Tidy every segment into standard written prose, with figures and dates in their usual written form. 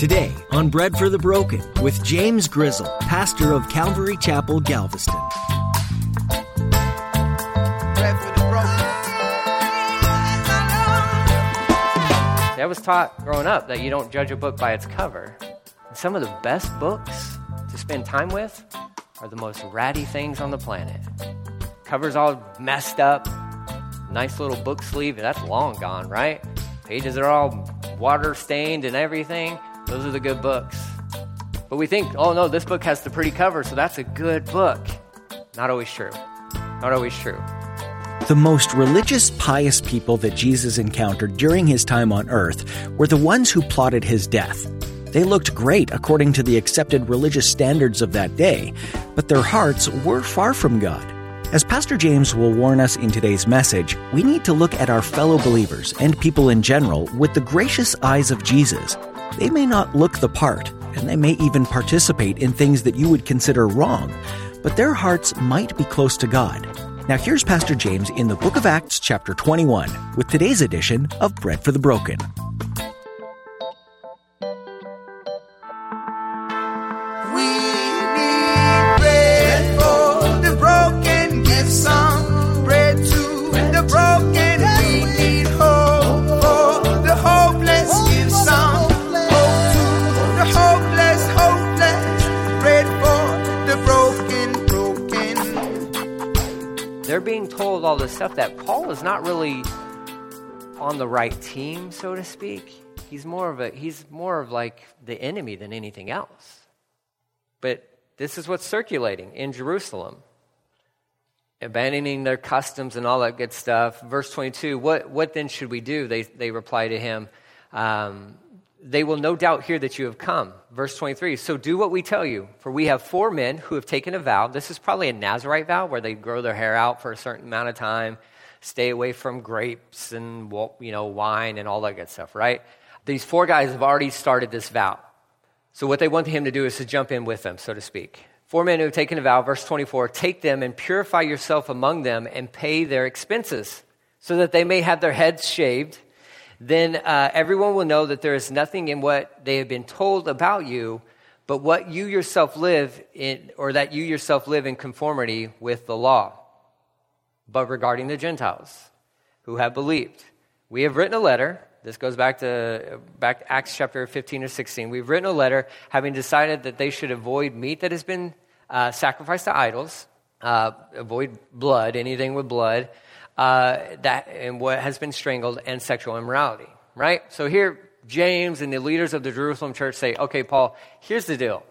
Today on Bread for the Broken with James Grizzle, pastor of Calvary Chapel, Galveston. Bread for the broken. I was taught growing up that you don't judge a book by its cover. And some of the best books to spend time with are the most ratty things on the planet. Cover's all messed up, nice little book sleeve, that's long gone, right? Pages are all water stained and everything. Those are the good books. But we think, oh no, this book has the pretty cover, so that's a good book. Not always true. Not always true. The most religious, pious people that Jesus encountered during his time on earth were the ones who plotted his death. They looked great according to the accepted religious standards of that day, but their hearts were far from God. As Pastor James will warn us in today's message, we need to look at our fellow believers and people in general with the gracious eyes of Jesus. They may not look the part, and they may even participate in things that you would consider wrong, but their hearts might be close to God. Now here's Pastor James in the book of Acts chapter 21 with today's edition of Bread for the Broken. We need bread for the broken. Give some bread to the broken. We need hope for the hopeless. Give some hope to the hopeless, hopeless. Bread for the broken. They're being told all this stuff that Paul is not really on the right team, so to speak. He's more of like the enemy than anything else. But this is what's circulating in Jerusalem. Abandoning their customs and all that good stuff. Verse 22, what then should we do? They reply to him, they will no doubt hear that you have come. Verse 23, so do what we tell you, for we have 4 men who have taken a vow. This is probably a Nazirite vow where they grow their hair out for a certain amount of time, stay away from grapes and wine and all that good stuff, right? These 4 guys have already started this vow. So what they want him to do is to jump in with them, so to speak. 4 men who have taken a vow, verse 24, take them and purify yourself among them and pay their expenses so that they may have their heads shaved. Then everyone will know that there is nothing in what they have been told about you, but what you yourself live in, or that you yourself live in conformity with the law. But regarding the Gentiles who have believed, we have written a letter. This goes back to Acts chapter 15 or 16. We've written a letter having decided that they should avoid meat that has been sacrificed to idols, avoid blood, anything with blood, and what has been strangled, and sexual immorality, right? So here, James and the leaders of the Jerusalem church say, okay, Paul, here's the deal.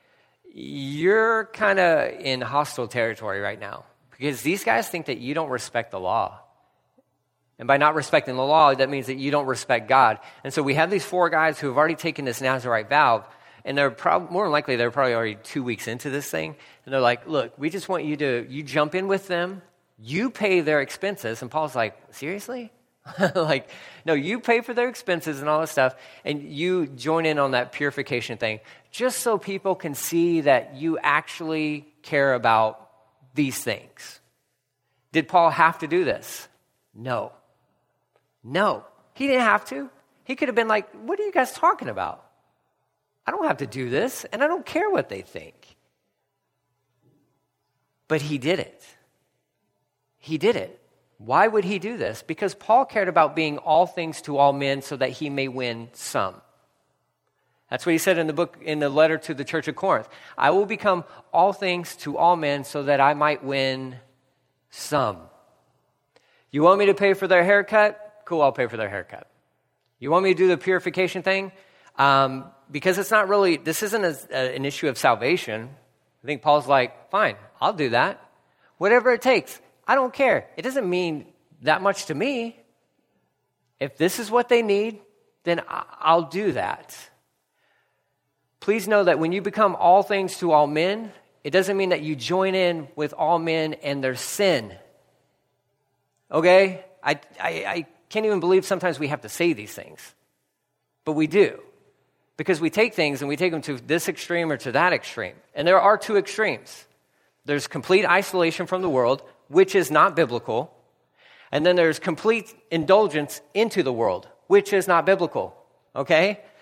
You're kind of in hostile territory right now because these guys think that you don't respect the law. And by not respecting the law, that means that you don't respect God. And so we have these 4 guys who have already taken this Nazirite vow, and they're more than likely they're probably already 2 weeks into this thing. And they're like, look, we just want you jump in with them, you pay their expenses. And Paul's like, seriously? Like, no, you pay for their expenses and all this stuff, and you join in on that purification thing, just so people can see that you actually care about these things. Did Paul have to do this? No. No, he didn't have to. He could have been like, what are you guys talking about? I don't have to do this, and I don't care what they think. But he did it. He did it. Why would he do this? Because Paul cared about being all things to all men so that he may win some. That's what he said in the letter to the church of Corinth. I will become all things to all men so that I might win some. You want me to pay for their haircut? Cool, I'll pay for their haircut. You want me to do the purification thing? Because it's not really, this isn't an issue of salvation. I think Paul's like, fine, I'll do that. Whatever it takes, I don't care. It doesn't mean that much to me. If this is what they need, then I'll do that. Please know that when you become all things to all men, it doesn't mean that you join in with all men and their sin. Okay? I can't even believe sometimes we have to say these things. But we do. Because we take things and we take them to this extreme or to that extreme. And there are 2 extremes. There's complete isolation from the world, which is not biblical. And then there's complete indulgence into the world, which is not biblical. Okay?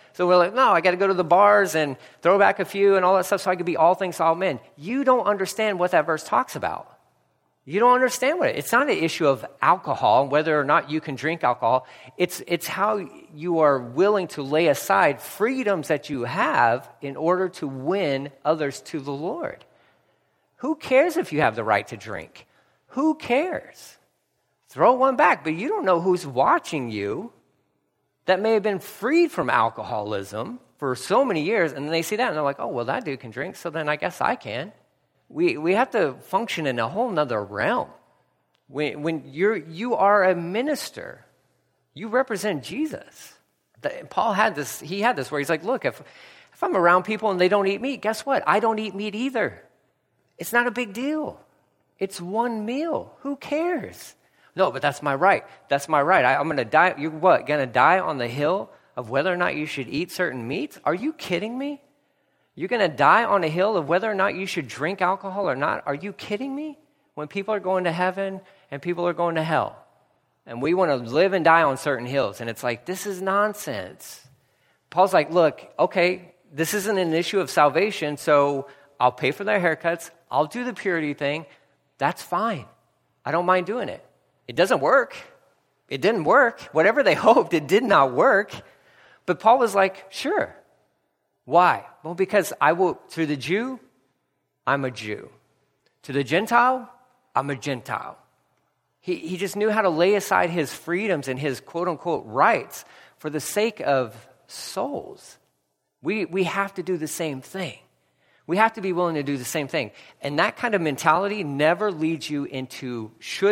So we're like, no, I got to go to the bars and throw back a few and all that stuff so I can be all things to all men. You don't understand what that verse talks about. You don't understand it's not an issue of alcohol, whether or not you can drink alcohol. It's how you are willing to lay aside freedoms that you have in order to win others to the Lord. Who cares if you have the right to drink? Who cares? Throw one back, but you don't know who's watching you that may have been freed from alcoholism for so many years, and then they see that and they're like, oh, well, that dude can drink, so then I guess I can. We have to function in a whole nother realm. When you are a minister, you represent Jesus. Paul had this where he's like, look, if I'm around people and they don't eat meat, guess what? I don't eat meat either. It's not a big deal. It's one meal. Who cares? No, but that's my right. That's my right. I'm going to die. You're what? Going to die on the hill of whether or not you should eat certain meats? Are you kidding me? You're going to die on a hill of whether or not you should drink alcohol or not? Are you kidding me? When people are going to heaven and people are going to hell. And we want to live and die on certain hills. And it's like, this is nonsense. Paul's like, look, okay, this isn't an issue of salvation, so I'll pay for their haircuts. I'll do the purity thing. That's fine. I don't mind doing it. It doesn't work. It didn't work. Whatever they hoped, it did not work. But Paul was like, sure. Why? Well, because to the Jew, I'm a Jew. To the Gentile, I'm a Gentile. He just knew how to lay aside his freedoms and his quote-unquote rights for the sake of souls. We have to do the same thing. We have to be willing to do the same thing. And that kind of mentality should never lead you into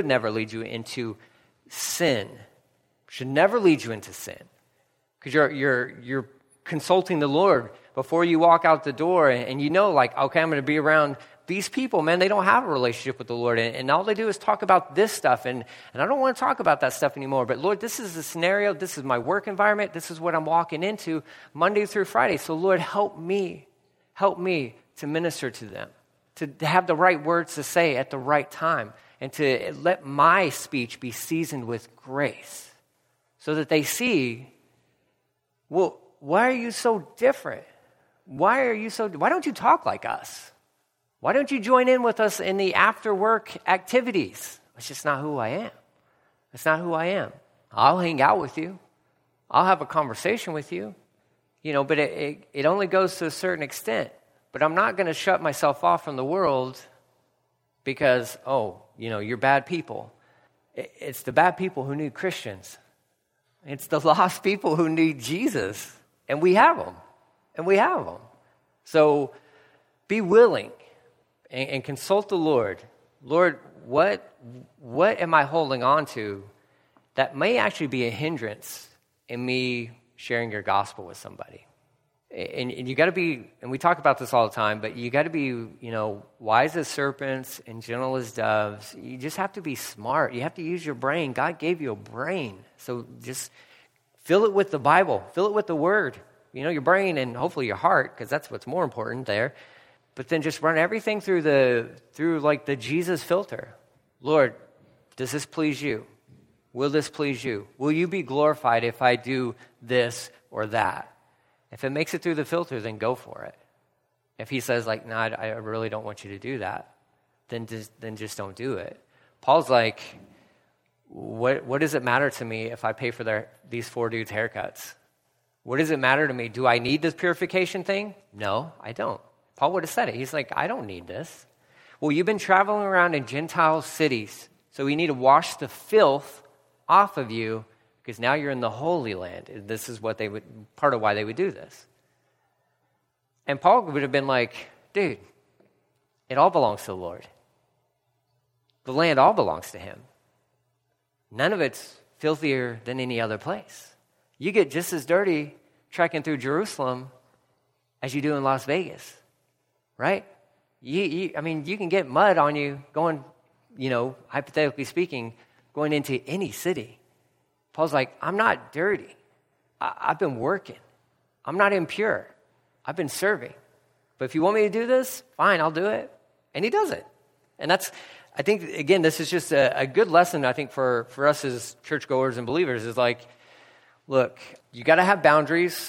sin. Should never lead you into sin. Because you're consulting the Lord before you walk out the door, and you know, like, okay, I'm going to be around these people, man. They don't have a relationship with the Lord, and all they do is talk about this stuff, and I don't want to talk about that stuff anymore. But Lord, this is the scenario. This is my work environment. This is what I'm walking into Monday through Friday. So Lord, help me to minister to them, to have the right words to say at the right time, and to let my speech be seasoned with grace, so that they see, well, why are you so different? Why don't you talk like us? Why don't you join in with us in the after work activities? It's just not who I am. It's not who I am. I'll hang out with you. I'll have a conversation with you. But it only goes to a certain extent. But I'm not going to shut myself off from the world because, you're bad people. It's the bad people who need Christians. It's the lost people who need Jesus. And we have them. So be willing and consult the Lord. Lord, what am I holding on to that may actually be a hindrance in me sharing your gospel with somebody? And you got to be, and we talk about this all the time, but you got to be, wise as serpents and gentle as doves. You just have to be smart. You have to use your brain. God gave you a brain. So just fill it with the Bible. Fill it with the Word. Your brain and hopefully your heart, because that's what's more important there. But then just run everything through the Jesus filter. Lord, does this please you? Will this please you? Will you be glorified if I do this or that? If it makes it through the filter, then go for it. If he says like, no, I really don't want you to do that, then just don't do it. Paul's like, what does it matter to me if I pay for these 4 dudes' haircuts? What does it matter to me? Do I need this purification thing? No, I don't. Paul would have said it. He's like, I don't need this. Well, you've been traveling around in Gentile cities, so we need to wash the filth off of you because now you're in the Holy Land. This is part of why they would do this. And Paul would have been like, dude, it all belongs to the Lord. The land all belongs to him. None of it's filthier than any other place. You get just as dirty trekking through Jerusalem as you do in Las Vegas, right? You can get mud on you going, hypothetically speaking, going into any city. Paul's like, I'm not dirty. I've been working. I'm not impure. I've been serving. But if you want me to do this, fine, I'll do it. And he does it. And I think, again, this is just a good lesson, I think, for us as churchgoers and believers is like, look, you got to have boundaries.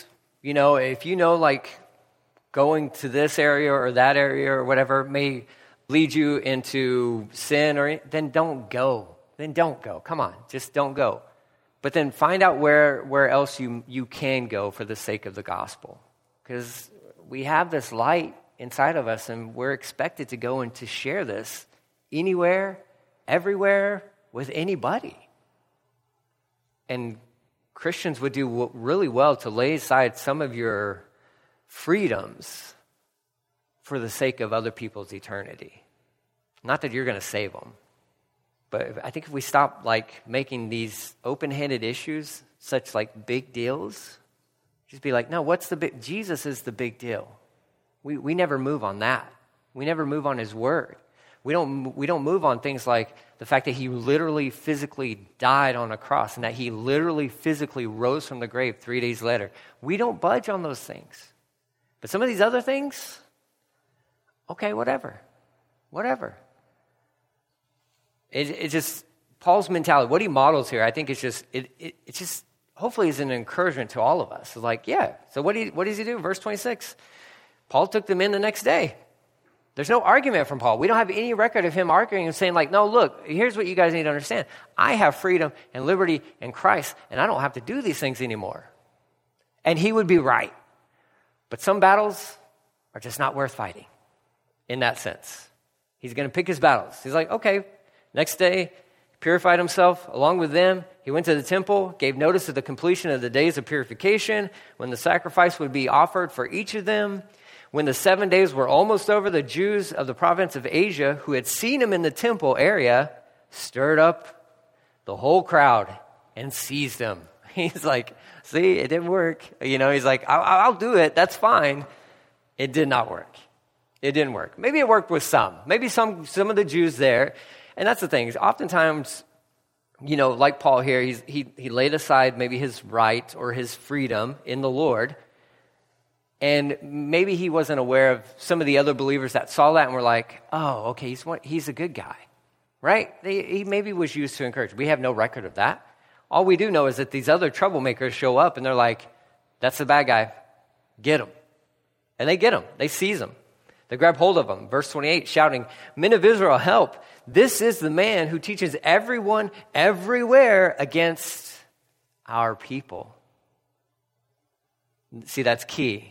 If like going to this area or that area or whatever may lead you into sin, then don't go. Come on, just don't go. But then find out where else you can go for the sake of the gospel. Because we have this light inside of us, and we're expected to go and to share this anywhere, everywhere, with anybody. And Christians would do really well to lay aside some of your freedoms for the sake of other people's eternity. Not that you're going to save them, but I think if we stop making these open-handed issues such big deals, just be like, no, what's the big? Jesus is the big deal. We never move on that. We never move on his word. We don't move on things like the fact that he literally physically died on a cross and that he literally physically rose from the grave 3 days later. We don't budge on those things. But some of these other things, okay, whatever. It just, Paul's mentality, what he models here, I think it's just hopefully is an encouragement to all of us. It's so what does he do? Verse 26, Paul took them in the next day. There's no argument from Paul. We don't have any record of him arguing and saying no, look, here's what you guys need to understand. I have freedom and liberty in Christ, and I don't have to do these things anymore. And he would be right. But some battles are just not worth fighting in that sense. He's going to pick his battles. He's like, okay, next day, purified himself along with them. He went to the temple, gave notice of the completion of the days of purification, when the sacrifice would be offered for each of them. When the 7 days were almost over, the Jews of the province of Asia, who had seen him in the temple area, stirred up the whole crowd and seized him. He's like, see, it didn't work. He's like, I'll do it. That's fine. It did not work. It didn't work. Maybe it worked with some. Maybe some of the Jews there. And that's the thing. Oftentimes, like Paul here, he laid aside maybe his right or his freedom in the Lord. And maybe he wasn't aware of some of the other believers that saw that and were like, oh, okay, he's a good guy, right? He maybe was used to encourage. We have no record of that. All we do know is that these other troublemakers show up and they're like, that's the bad guy. Get him. And they get him. They seize him. They grab hold of him. Verse 28, shouting, men of Israel, help. This is the man who teaches everyone everywhere against our people. See, that's key.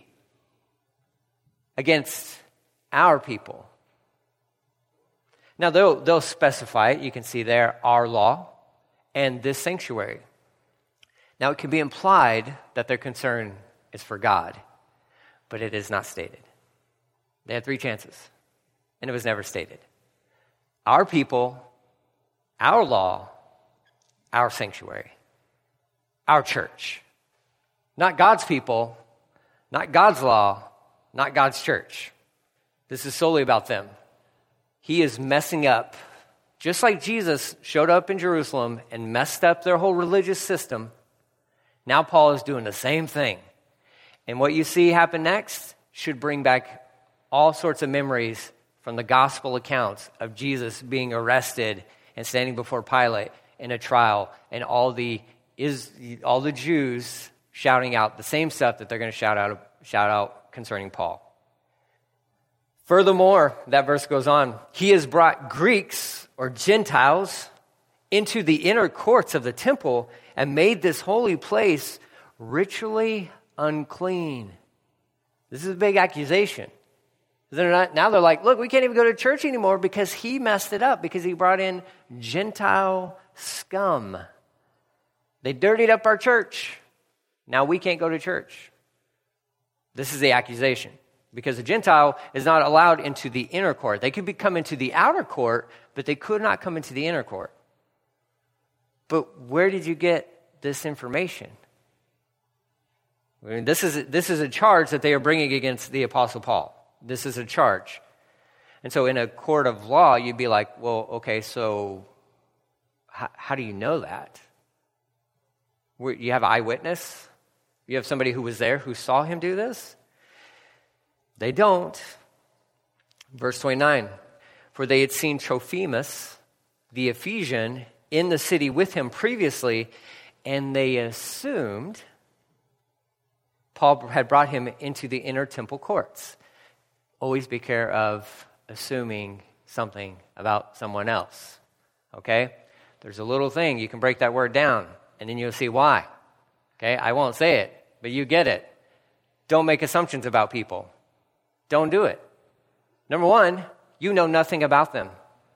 Against our people. Now, they'll specify it. You can see there, our law and this sanctuary. Now, it can be implied that their concern is for God, but it is not stated. They had 3 chances, and it was never stated. Our people, our law, our sanctuary, our church. Not God's people, not God's law, not God's church. This is solely about them. He is messing up. Just like Jesus showed up in Jerusalem and messed up their whole religious system, now Paul is doing the same thing. And what you see happen next should bring back all sorts of memories from the gospel accounts of Jesus being arrested and standing before Pilate in a trial, and all the Jews shouting out the same stuff that they're going to shout out concerning Paul. Furthermore, that verse goes on, he has brought Greeks or Gentiles into the inner courts of the temple and made this holy place ritually unclean. This is a big accusation. Now they're like, look, we can't even go to church anymore because he messed it up, because he brought in Gentile scum. They dirtied up our church. Now we can't go to church. This is the accusation, because a Gentile is not allowed into the inner court. They could come into the outer court, but they could not come into the inner court. But where did you get this information? I mean, this is a charge that they are bringing against the Apostle Paul. This is a charge. And so in a court of law, you'd be like, well, okay, so how do you know that? You have an eyewitness? You have somebody who was there who saw him do this? They don't. Verse 29, for they had seen Trophimus, the Ephesian, in the city with him previously, and they assumed Paul had brought him into the inner temple courts. Always be care of assuming something about someone else, okay? There's a little thing, you can break that word down, and then you'll see why, okay? I won't say it, but you get it. Don't make assumptions about people. Don't do it. Number one, you know nothing about them.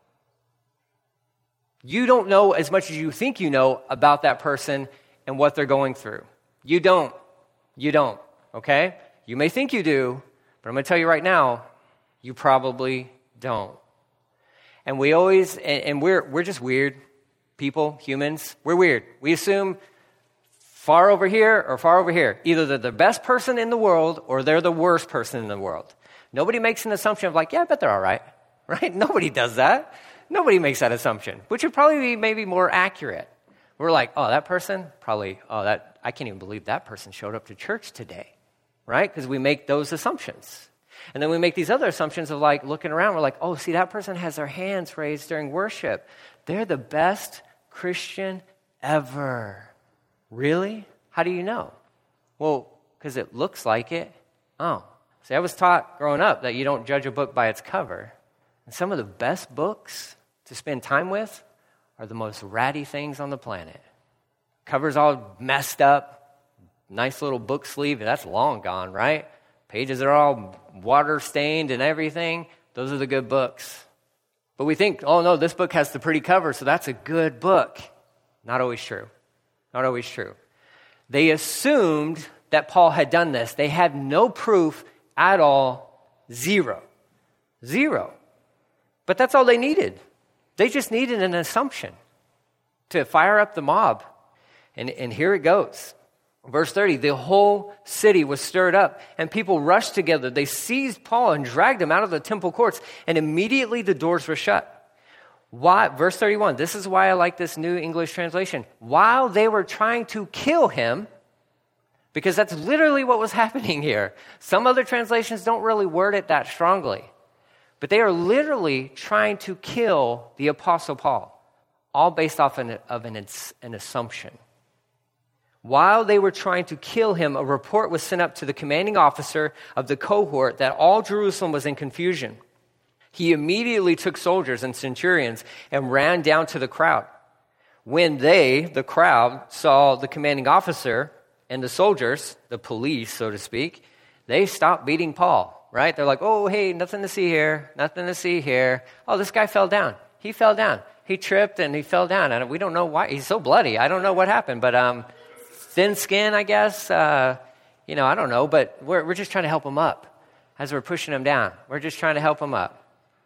You don't know as much as you think you know about that person and what they're going through. You don't. You don't, okay? You may think you do, but I'm going to tell you right now, you probably don't. And we always, and we're just weird people, humans. We're weird. We assume far over here or far over here. Either they're the best person in the world or they're the worst person in the world. Nobody makes an assumption of like, yeah, I bet they're all right, right? Nobody does that. Nobody makes that assumption, which would probably be maybe more accurate. We're like, oh, that person, probably, I can't even believe that person showed up to church today, right? Because we make those assumptions. And then we make these other assumptions of like looking around, we're like, oh, see, that person has their hands raised during worship. They're the best Christian ever. Really? How do you know? Well, because it looks like it. Oh, see, I was taught growing up that you don't judge a book by its cover. And some of the best books to spend time with are the most ratty things on the planet. Cover's all messed up, nice little book sleeve, that's long gone, right? Pages are all water-stained and everything. Those are the good books. But we think, oh no, this book has the pretty cover, so that's a good book. Not always true. Not always true. They assumed that Paul had done this. They had no proof at all. Zero. But that's all they needed. They just needed an assumption to fire up the mob. And here it goes. Verse 30, the whole city was stirred up, and people rushed together. They seized Paul and dragged him out of the temple courts, and immediately the doors were shut. Why? Verse 31, this is why I like this New English translation. While they were trying to kill him, because that's literally what was happening here. Some other translations don't really word it that strongly. But they are literally trying to kill the Apostle Paul, all based off of an assumption. While they were trying to kill him, a report was sent up to the commanding officer of the cohort that all Jerusalem was in confusion. He immediately took soldiers and centurions and ran down to the crowd. When they, the crowd, saw the commanding officer and the soldiers, the police, so to speak, they stopped beating Paul. Right? They're like, oh, hey, nothing to see here. Oh, this guy fell down. He fell down. He tripped and he fell down. And we don't know why. He's so bloody. I don't know what happened. But thin skin, I guess. I don't know. But we're just trying to help him up as we're pushing him down. We're just trying to help him up.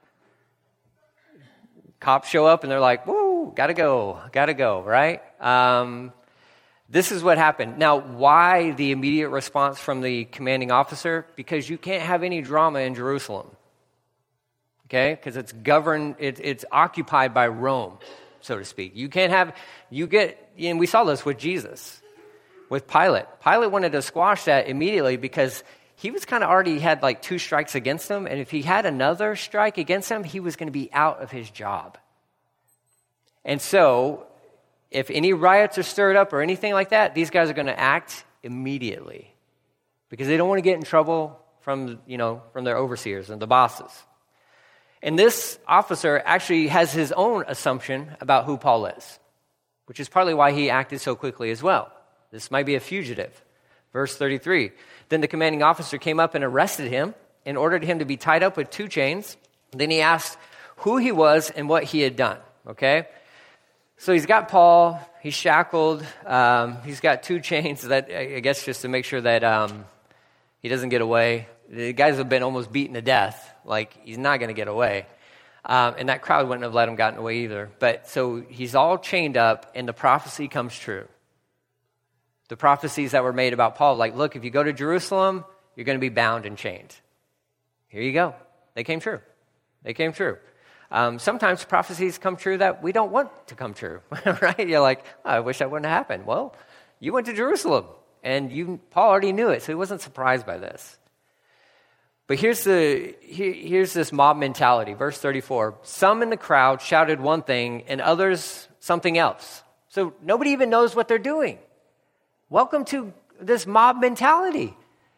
Cops show up and they're like, woo, gotta go, right? This is what happened. Now, why the immediate response from the commanding officer? Because you can't have any drama in Jerusalem, okay? Because it's governed, it's occupied by Rome, so to speak. And we saw this with Jesus, with Pilate. Pilate wanted to squash that immediately because he was kind of already had like 2 strikes against him, and if he had another strike against him, he was going to be out of his job. And so, if any riots are stirred up or anything like that, these guys are going to act immediately because they don't want to get in trouble from their overseers and the bosses. And this officer actually has his own assumption about who Paul is, which is partly why he acted so quickly as well. This might be a fugitive. Verse 33, then the commanding officer came up and arrested him and ordered him to be tied up with 2 chains. Then he asked who he was and what he had done, okay? So he's got Paul, he's shackled, he's got 2 chains that I guess just to make sure that he doesn't get away. The guys have been almost beaten to death, like he's not going to get away. And that crowd wouldn't have let him gotten away either. But so he's all chained up and the prophecy comes true. The prophecies that were made about Paul, like, look, if you go to Jerusalem, you're going to be bound and chained. Here you go. They came true. Sometimes prophecies come true that we don't want to come true, right? You're like, oh, I wish that wouldn't have happened. Well, you went to Jerusalem, and Paul already knew it, so he wasn't surprised by this. But here's this mob mentality. Verse 34, some in the crowd shouted one thing, and others something else. So nobody even knows what they're doing. Welcome to this mob mentality.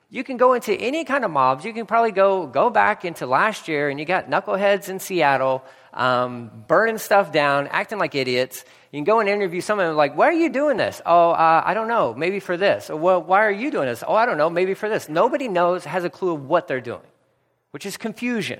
You can go into any kind of mobs. You can probably go back into last year, and you got knuckleheads in Seattle burning stuff down, acting like idiots. You can go and interview someone like, why are you doing this? Oh, I don't know, maybe for this. Or, well, why are you doing this? Oh, I don't know, maybe for this. Nobody has a clue of what they're doing, which is confusion.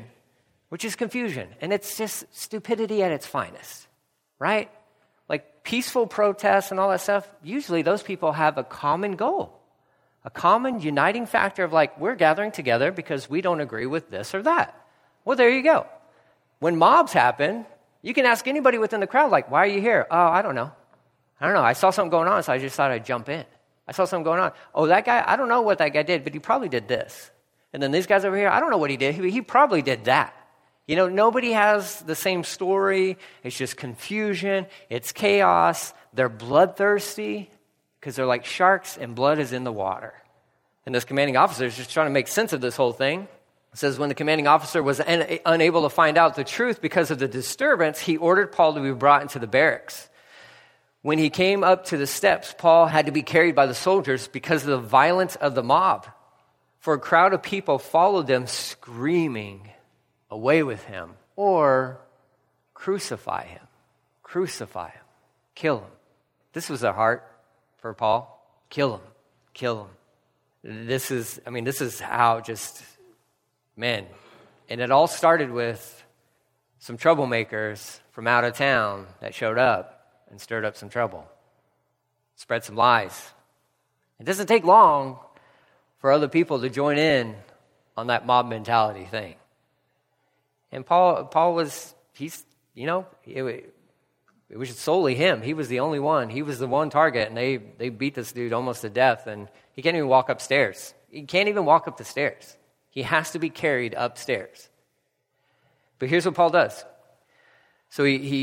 And it's just stupidity at its finest, right? Like peaceful protests and all that stuff, usually those people have a common goal, a common uniting factor of like, we're gathering together because we don't agree with this or that. Well, there you go. When mobs happen, you can ask anybody within the crowd, like, why are you here? Oh, I don't know. I saw something going on, so I just thought I'd jump in. I saw something going on. Oh, that guy, I don't know what that guy did, but he probably did this. And then these guys over here, I don't know what he did. He probably did that. Nobody has the same story. It's just confusion. It's chaos. They're bloodthirsty because they're like sharks and blood is in the water. And this commanding officer is just trying to make sense of this whole thing. It says, when the commanding officer was unable to find out the truth because of the disturbance, he ordered Paul to be brought into the barracks. When he came up to the steps, Paul had to be carried by the soldiers because of the violence of the mob. For a crowd of people followed them, screaming, away with him, or crucify him, kill him. This was their heart for Paul. Kill him. This is how man. And it all started with some troublemakers from out of town that showed up and stirred up some trouble, spread some lies. It doesn't take long for other people to join in on that mob mentality thing. And Paul was, it was solely him. He was the only one. He was the one target, and they beat this dude almost to death, and he can't even walk upstairs. He can't even walk up the stairs. He has to be carried upstairs. But here's what Paul does. So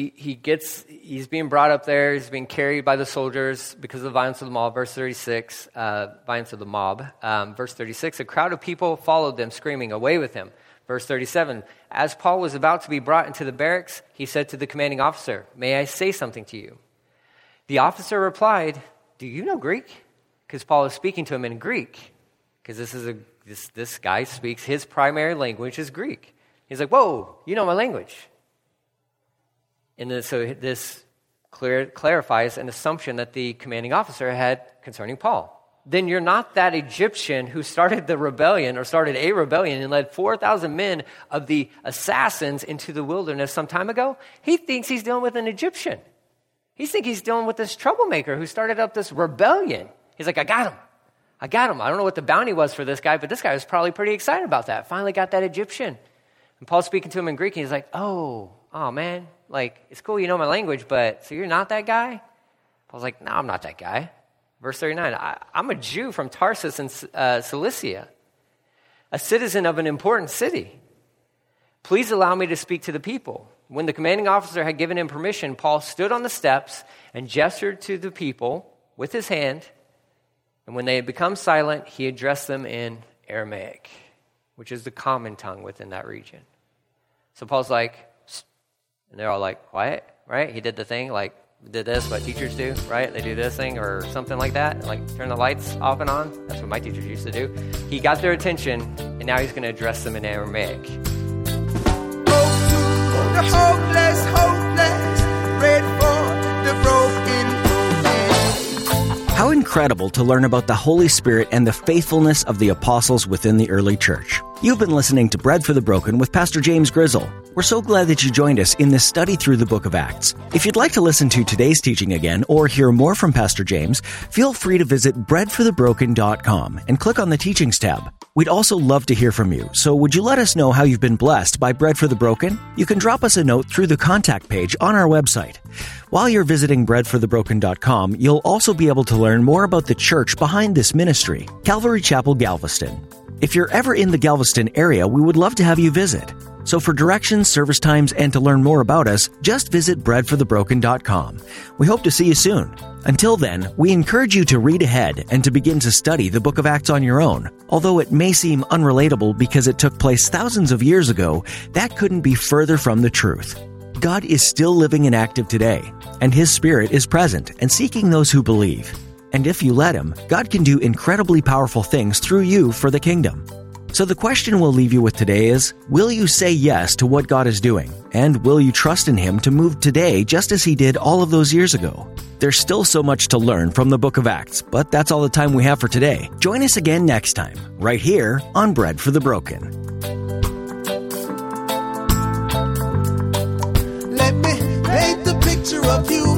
he's being brought up there. He's being carried by the soldiers because of the violence of the mob. Verse 36, violence of the mob. Verse 36, a crowd of people followed them, screaming, away with him. Verse 37, as Paul was about to be brought into the barracks, he said to the commanding officer, may I say something to you? The officer replied, do you know Greek? Because Paul is speaking to him in Greek. Because this guy speaks, his primary language is Greek. He's like, whoa, you know my language. And then, so this clarifies an assumption that the commanding officer had concerning Paul. Then you're not that Egyptian who started a rebellion and led 4,000 men of the assassins into the wilderness some time ago. He thinks he's dealing with an Egyptian. He thinks he's dealing with this troublemaker who started up this rebellion. He's like, I got him. I don't know what the bounty was for this guy, but this guy was probably pretty excited about that. Finally got that Egyptian. And Paul's speaking to him in Greek, and he's like, oh man, like, it's cool you know my language, but so you're not that guy? Paul's like, no, I'm not that guy. Verse 39, I'm a Jew from Tarsus in Cilicia, a citizen of an important city. Please allow me to speak to the people. When the commanding officer had given him permission, Paul stood on the steps and gestured to the people with his hand. And when they had become silent, he addressed them in Aramaic, which is the common tongue within that region. So Paul's like, psst, and they're all like, quiet, right? He did the thing, like, did this, what teachers do, right? They do this thing or something like that, like turn the lights off and on. That's what my teachers used to do. He got their attention, and now he's going to address them in Aramaic. The hopeless, pray for the broken. How incredible to learn about the Holy Spirit and the faithfulness of the apostles within the early church. You've been listening to Bread for the Broken with Pastor James Grizzle. We're so glad that you joined us in this study through the book of Acts. If you'd like to listen to today's teaching again or hear more from Pastor James, feel free to visit breadforthebroken.com and click on the Teachings tab. We'd also love to hear from you, so would you let us know how you've been blessed by Bread for the Broken? You can drop us a note through the contact page on our website. While you're visiting breadforthebroken.com, you'll also be able to learn more about the church behind this ministry, Calvary Chapel, Galveston. If you're ever in the Galveston area, we would love to have you visit. So for directions, service times, and to learn more about us, just visit breadforthebroken.com. We hope to see you soon. Until then, we encourage you to read ahead and to begin to study the book of Acts on your own. Although it may seem unrelatable because it took place thousands of years ago, that couldn't be further from the truth. God is still living and active today, and His Spirit is present and seeking those who believe. And if you let Him, God can do incredibly powerful things through you for the kingdom. So the question we'll leave you with today is, will you say yes to what God is doing? And will you trust in Him to move today just as He did all of those years ago? There's still so much to learn from the book of Acts, but that's all the time we have for today. Join us again next time, right here on Bread for the Broken. Let me paint the picture of you